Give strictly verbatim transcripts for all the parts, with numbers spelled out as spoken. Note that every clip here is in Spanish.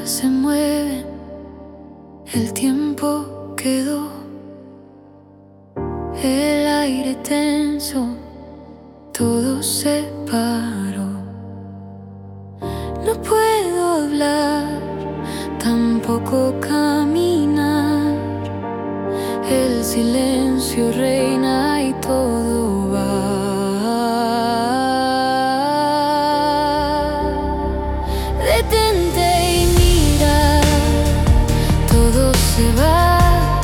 se mueven, el tiempo quedó, el aire tenso, todo se paró. No puedo hablar, tampoco caminar, el silencio reina y todo va. Detente y mira, todo se va.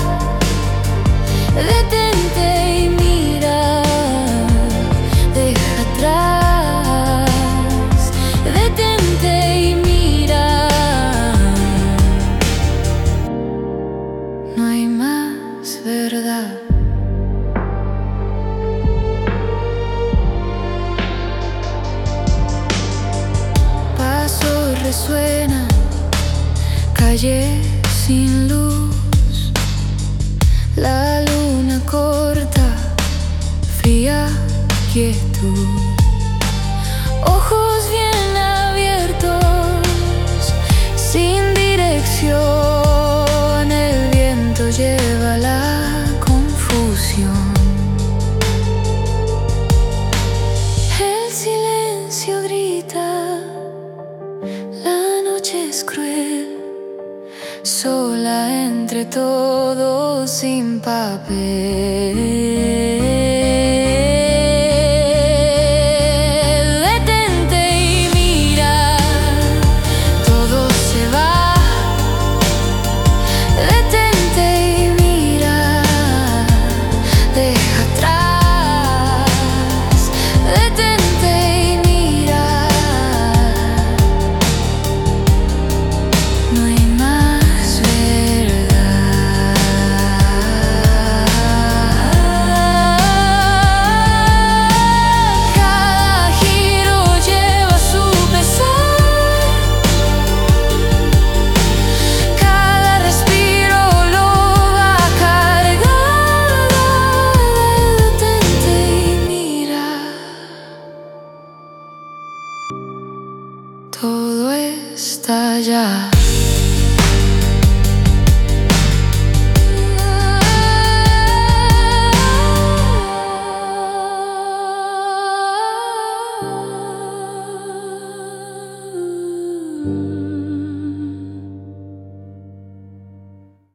Detente y mira, deja atrás. Detente y mira, no hay más verdad. Pasos resuenan, calle sin luz, la luna corta, fría quietud, ojos bien abiertos, sin dirección, el viento lleva la confusión. El silencio grita, la noche es cruel, sola entre todos sin papel. Detente y mira, todo se va. Detente y mira, deja atrás. Detente y mira, no hay más verdad. Cada giro lleva su pesar, cada respiro lo va cargando. Detente y mira, todo está ya.